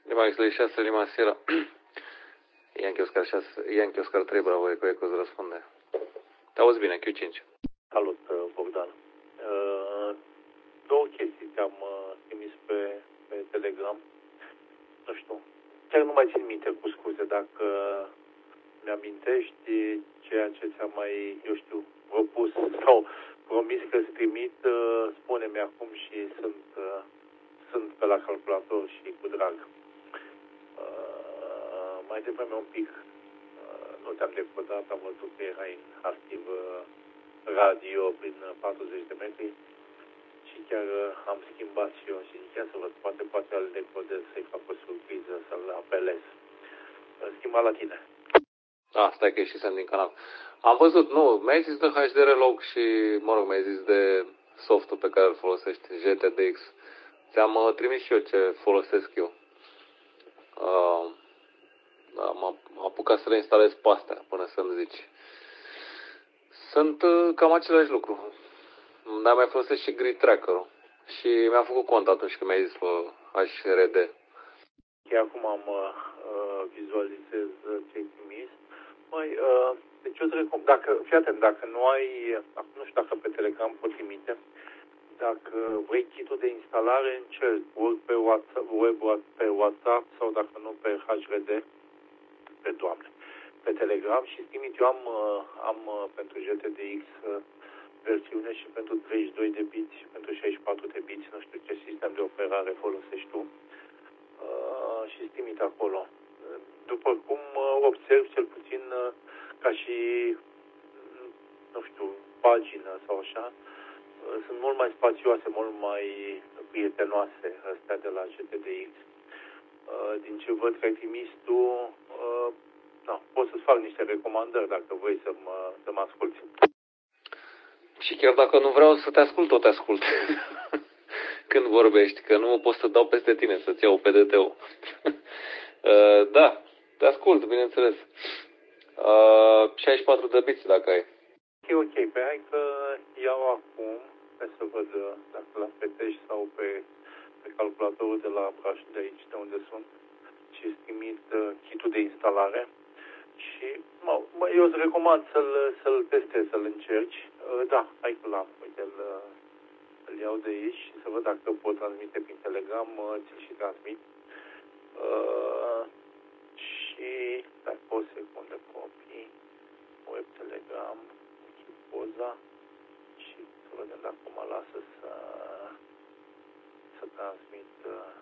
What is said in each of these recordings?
Немає лишаться лима сера. Ianchi Oscar 3, bravo, Eco îți răspunde. Te auzi bine, Q5. Salut, Bogdan. Două chestii te-am trimis pe Telegram. Nu știu, chiar nu mai țin minte, cu scuze, dacă mi-amintești ceea ce ți-am mai, propus sau promis că îți trimit, spune-mi acum și sunt pe la calculator și cu drag. Mai devreme un pic, nu te-am decodat, am văzut că erai activ radio prin 40 de metri și chiar am schimbat și eu și ziceam să văd, poate îl decodez, să-i fac o surpriză, să-l apelez. Schimba la tine. Stai că ieșisem din canal. Am văzut, nu, mi-ai zis de HDR Log și, mi-ai zis de softul pe care îl folosești, GTDX. Ți-am trimis și eu ce folosesc eu. M-am apucat să le instalez pe astea până să-mi zici. Sunt cam același lucru. Dar mai folosesc și Grid Tracker-ul. Și mi-am făcut cont atunci când mi-ai zis pe HRD. Chiar acum vizualizez ce-ai trimis. Deci eu îți recomand, fii atent, dacă nu ai, nu știu dacă pe Telegram pot trimite, dacă vrei kit-ul de instalare, încerc ori pe pe WhatsApp sau dacă nu pe HRD, pe Doamne, pe Telegram și trimit. Eu am pentru GTDX versiune și pentru 32 de biți și pentru 64 de biți, nu știu ce sistem de operare folosești tu, și trimit acolo. După cum observ, cel puțin ca și, nu știu, pagină sau așa, sunt mult mai spațioase, mult mai prietenoase astea de la GTDX. Din ce văd că ai trimis tu, pot să-ți fac niște recomandări dacă vrei să mă asculti. Și chiar dacă nu vreau să te ascult, tot te ascult. Când vorbești, că nu pot să dau peste tine, să-ți iau PDT-ul. Da, te ascult, bineînțeles. 64 de biți dacă ai. Ok, pe hai că iau acum, să văd dacă la Petești sau pe calculatorul de la Braș, de aici, de unde sunt, și îți trimit kit-ul de instalare. Și eu îți recomand să-l testezi, să-l încerci. Da, hai că l-am, uite, îl iau de aici și să văd dacă pot transmite prin Telegram, ți-l și transmit. Și, stai, o secundă, copii, web Telegram, poza și să vedem dacă mă lasă să transmit.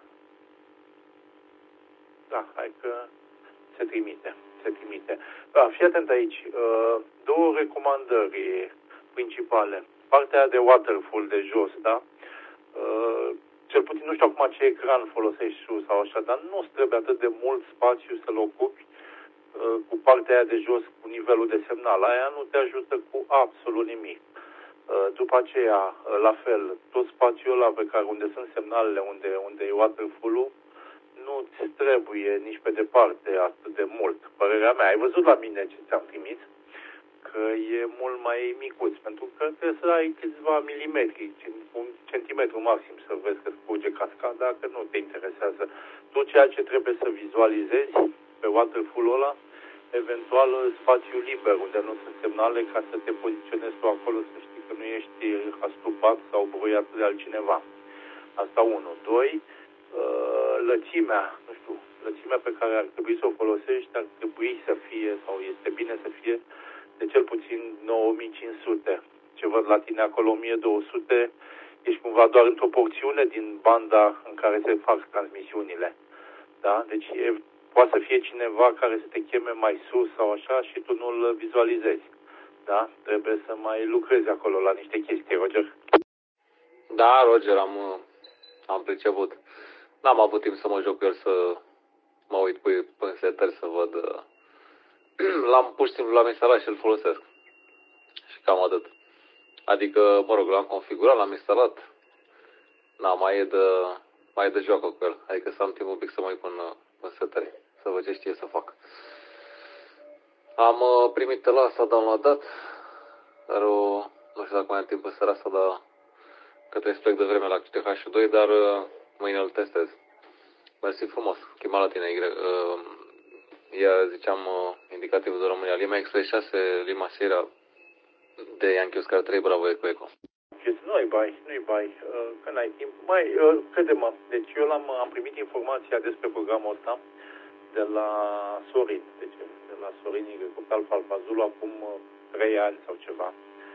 Da, hai că se trimite. Da, fii atent aici. Două recomandări principale. Partea de waterfall de jos, da? Cel puțin nu știu acum ce ecran folosești sus sau așa, dar nu-ți trebuie atât de mult spațiu să-l ocupi cu partea aia de jos, cu nivelul de semnal. Aia nu te ajută cu absolut nimic. După aceea, la fel, tot spațiul ăla pe care unde sunt semnalele, unde e waterfall-ul, nu-ți trebuie nici pe departe atât de mult. Părerea mea, ai văzut la mine ce ți-am trimis? Că e mult mai micuț, pentru că trebuie să ai câțiva milimetri, un centimetru maxim să vezi că scurge cascada, că nu te interesează. Tot ceea ce trebuie să vizualizezi pe waterfall-ul ăla, eventual spațiu liber, unde nu sunt semnale, ca să te poziționezi tu acolo, să știi că nu ești astupat sau bruiat de altcineva. Asta 1. 2. Lățimea pe care ar trebui să o folosești ar trebui să fie, sau este bine să fie, de cel puțin 9500. Ce văd la tine acolo 1200, ești cumva doar într-o porțiune din banda în care se fac transmisiunile. Da? Deci poate să fie cineva care să te cheme mai sus sau așa și tu nu-l vizualizezi. Da? Trebuie să mai lucrezi acolo la niște chestii, Roger. Da, Roger, am priceput. N-am avut timp să mă joc eu, să mă uit pe setări să văd. Pur și simplu l-am instalat și îl folosesc. Și cam atât. Adică, l-am configurat, l-am instalat. Mai e de joacă cu el. Adică să am timp un pic să mă uit în setări, să văd ce știe să fac. Am primit ăla, s-a downloadat, dar nu știu dacă mai am timp în seara asta, dar că trebuie să plec de vreme la CTH2, dar mâine îl testez. Mersi frumos. Chema la tine. Ziceam, indicativul de România. Lima X36, Lima Sierra de Yankee Oscar 3, Bravo Eco Eco. Nu-i bai, că n-ai timp. Crede-mă, deci eu am primit informația despre programul ăsta de la Sorin, deci de la Sorin Igrecop Alfa Alfa Zulu acum 3 ani sau ceva.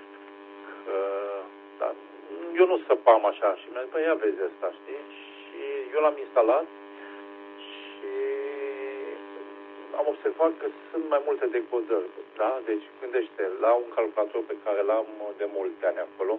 Dar eu nu săpam așa și mi-a zis, ia vezi asta, știi? Și eu l-am instalat și am observat că sunt mai multe decodări, da? Deci gândește, la un calculator pe care l-am de multe ani acolo,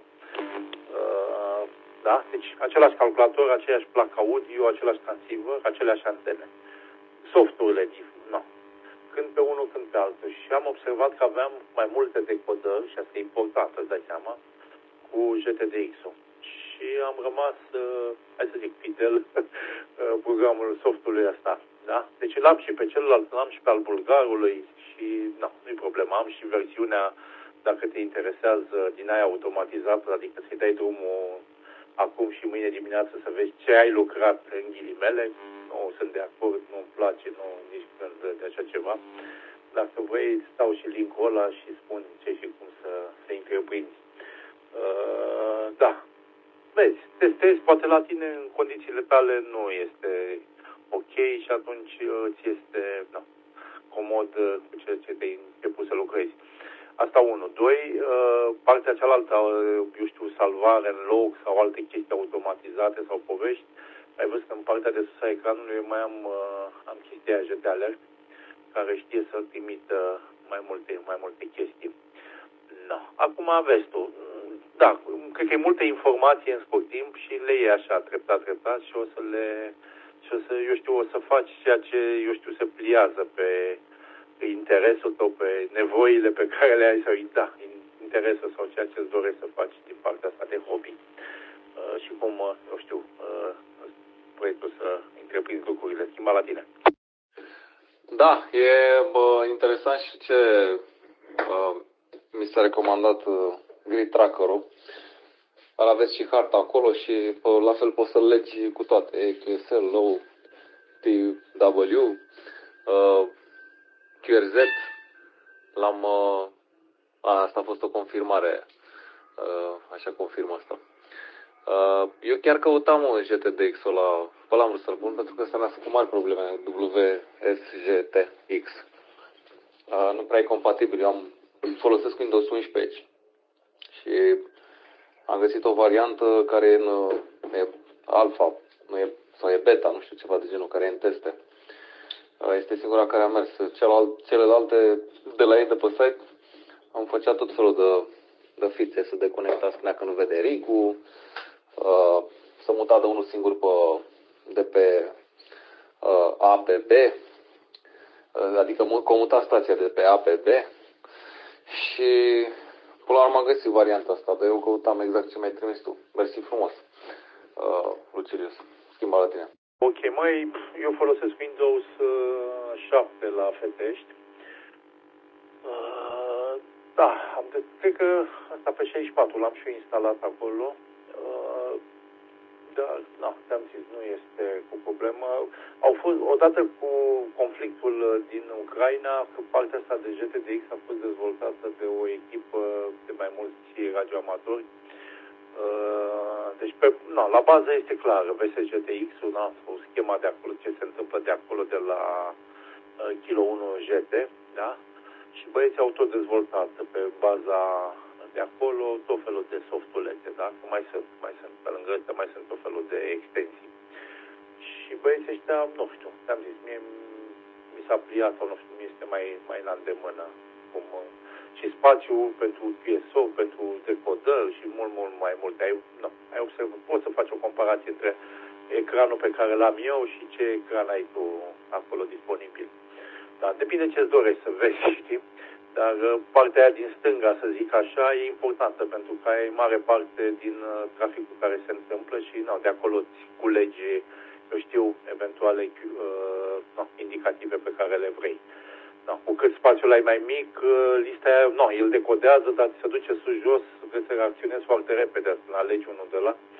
da? Deci același calculator, aceeași placă audio, același transceiver, aceleași antene. Softurile, nu. Când pe unul, când pe altul. Și am observat că aveam mai multe decodări, și asta e important, îți dai seama, cu GTDX-ul. Și am rămas, hai să zic, fidel programul softului ăsta. Da? Deci l-am și pe celălalt, l-am și pe al bulgarului și nu-i problemă. Am și versiunea, dacă te interesează, din aia automatizată, adică să-i dai drumul acum și mâine dimineață să vezi ce ai lucrat în ghilimele. Nu sunt de acord, nu-mi place, nu nici când de așa ceva. Dacă vrei, stau și link-ul ăla și spun ce și cum să întreprinzi. Da. Vezi, testezi, poate la tine în condițiile tale nu este ok și atunci ți este comod cu ceea ce te-ai început să lucrezi. Asta 1. 2. Partea cealaltă, eu știu, salvare în loc sau alte chestii automatizate sau povești. Ai văzut că în partea de sus a ecranului eu mai am chestia aia de alert care știe să trimită mai multe chestii. No. Acum vezi tu. Da, cred că e multă informație în scurt timp și le iei așa, treptat și o să faci ceea ce, se pliază pe interesul tău, pe nevoile pe care le ai sau interesul sau ceea ce îți dorești să faci din partea asta de hobby. Și cum, vrei tu să întreprinzi lucrurile. Schimba la tine. Da, e interesant și ce mi s-a recomandat Grid Tracker-ul. Aveți și harta acolo și la fel poți să-l legi cu toate. EQSL, LOW, TW, QRZ. Asta a fost o confirmare. Așa confirmă asta. Eu chiar căutam un GTDX-ul ăla, l-am vrut să-l pun pentru că ăsta mi-a făcut mari probleme, WSGTX. Nu prea e compatibil, eu folosesc Windows 11 aici. Și am găsit o variantă care e alfa, sau e beta, nu știu, ceva de genul, care e în teste. Este singura care a mers. Celelalte de la ei de pe site am făcea tot felul de fițe, să deconecta, spunea că nu vede RIG-ul, să muta de unul singur de pe A pe B, adică comuta stația de pe A pe B și până la urmă am găsit varianta asta, dar eu căutam exact ce mi-ai trimis tu. Mersi frumos, Lucilius. Schimba la tine. Ok, eu folosesc Windows 7 la Fetești. Da, cred că asta pe 64 l-am și eu instalat acolo. Dar, te-am zis, nu este cu problemă. Au fost, odată cu conflictul din Ucraina, că partea asta de GTDX a fost dezvoltată de o echipă de mai mulți radioamatori. Deci, la bază este clară, VSGTX-ul, cu schema de acolo, ce se întâmplă de acolo, de la Kilo 1 GT, da? Și băieții au tot dezvoltat pe baza de acolo tot felul de softulețe, da? Mai sunt pe lângă astea, mai sunt tot felul de extensii. Și băieții ăștia, nu știu, te-am zis, mi s-a pliat sau nu știu, mi este mai la îndemână. Și spațiu pentru PSO, pentru decodări și mult mai mult. Ai observat, poți să faci o comparație între ecranul pe care l-am eu și ce ecran ai tu acolo disponibil. Da, depinde ce-ți dorești să vezi, știi? Dar partea aia din stânga, să zic așa, e importantă pentru că ai mare parte din traficul care se întâmplă și de acolo îți culegi, eu știu, eventuale indicative pe care le vrei. Da, cu cât spațiul ai mai mic, lista aia, el decodează, dar ți se duce sus jos, trebuie să reacționezi foarte repede, să alegi unul de la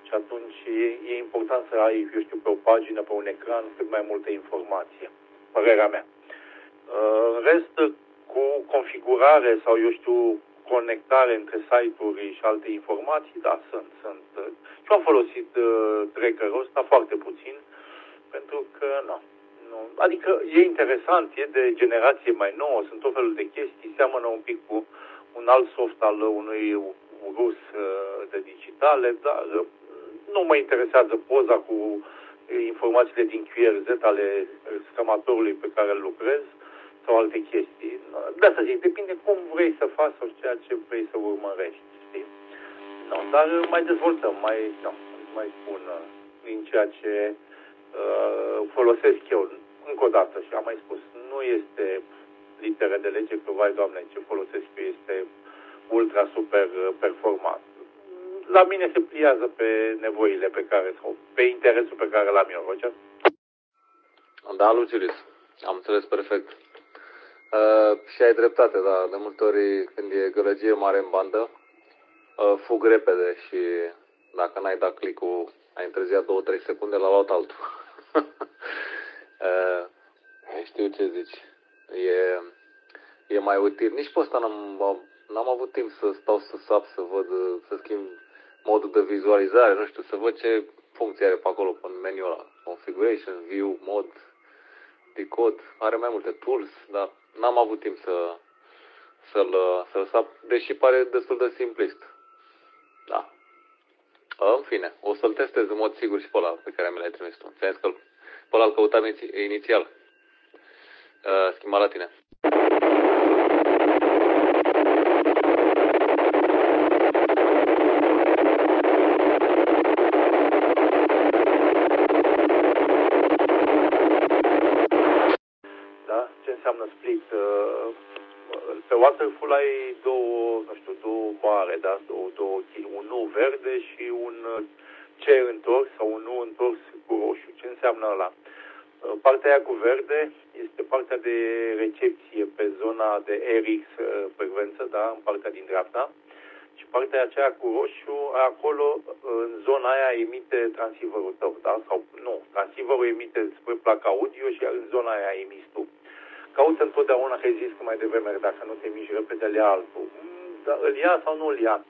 Și atunci e important să ai, eu știu, pe o pagină, pe un ecran, cât mai multă informație. Părerea mea. În rest, cu configurare sau, eu știu, conectare între site-uri și alte informații, da, sunt. Și am folosit trackerul ăsta foarte puțin, pentru că, nu. Adică e interesant, e de generație mai nouă, sunt tot felul de chestii, seamănă un pic cu un alt soft al unui rus de digitale, dar nu mă interesează poza cu informațiile din QRZ ale schematorului pe care îl lucrez sau alte chestii. De asta zic, depinde cum vrei să faci sau ceea ce vrei să urmărești, știi? No, dar mai dezvoltăm, mai spun din ceea ce folosesc eu. Încă o dată, și am mai spus, nu este literă de lege că, vai Doamne, ce folosesc eu este ultra super performant. La mine se pliază pe nevoile pe care, sau pe interesul pe care l-am eu, Roger. Da, Lucilis, am înțeles perfect. Și ai dreptate, da, de multe ori când e gălăgie mare în bandă, fug repede și dacă n-ai dat click-ul, ai întârziat 2-3 secunde, l-a luat altul. Știu ce zici. E mai util. Nici pe ăsta n-am avut timp să stau să sap, să văd, să schimb modul de vizualizare, nu știu, să văd ce funcții are pe acolo, în meniul ăla. Configuration, view, mod, decode, are mai multe tools, dar n-am avut timp să-l sap, deși pare destul de simplist. Da. În fine, o să-l testez în mod sigur și pe ăla pe care mi l-ai trimis tu. Ți-am zis că pe ăla îl căutam inițial. Schimba la tine. Da? Ce înseamnă split? Pe Waterfall ai două bare, da? Un nu verde și un C întors sau un nu întors cu roșu. Ce înseamnă ăla? Partea aia cu verde este partea de recepție pe zona de RX frecvență, da? În partea din dreapta. Și partea aceea cu roșu, acolo, în zona aia emite transceiverul tău, da? Sau nu, transceiverul emite spre placa audio și în zona aia emiți tu. Caută întotdeauna, că ai zis că mai devreme, dacă nu te miști repede, îl ia altul. Dar îl ia sau nu îl ia?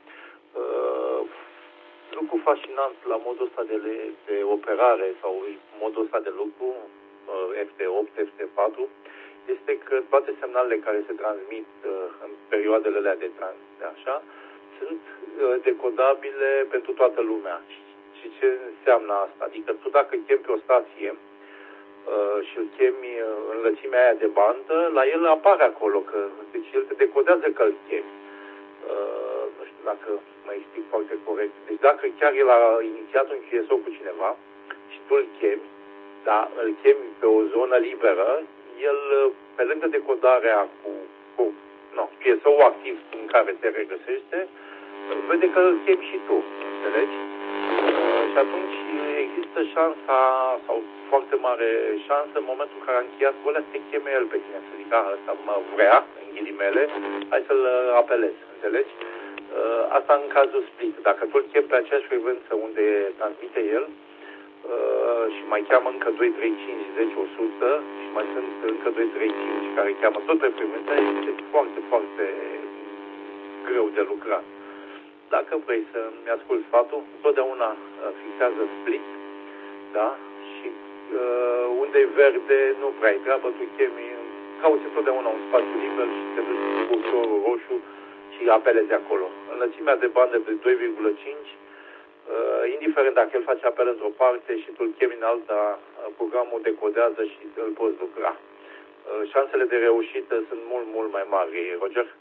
Lucru fascinant la modul ăsta de operare sau modul ăsta de lucru, FT8, FT4, este că toate semnalele care se transmit în perioadele alea de așa, sunt decodabile pentru toată lumea. Și ce înseamnă asta? Adică tu dacă chemi pe o stație și îl chemi în lățimea aia de bandă, la el apare acolo, deci el te decodează că îl chemi. Nu știu dacă mă explic foarte corect. Deci dacă chiar el a inițiat un QSO cu cineva și tu îl chemi, da, îl chemi pe o zonă liberă, el, pe lângă decodarea cu QSO-ul activ în care te regăsește, vede că îl chemi și tu, înțelegi? Și atunci există șansa, sau foarte mare șansă, în momentul în care a încheiat cu ăla, să te cheme el pe tine, să zică, ăsta mă vrea, în ghilimele, hai să-l apelezi, înțelegi? Asta în cazul split. Dacă tu îl chemi pe aceeași frecvență unde transmite el, și mai cheamă încă 2, 3, 5, 10, 100 și mai sunt încă 2, 3, 5 care cheamă tot pe frecvența, este foarte, foarte greu de lucrat. Dacă vrei să-mi asculti sfatul, întotdeauna fixează split, da? Și unde e verde, nu prea ai treabă, tu chemi, cauți întotdeauna un spațiu liber și te duci cu cursorul roșu și apelezi acolo. Înălțimea de bandă de 2,5, indiferent dacă el face apel într-o parte și tu îl chemi în alta, programul decodează și îl poți lucra. Șansele de reușită sunt mult, mult mai mari, Roger.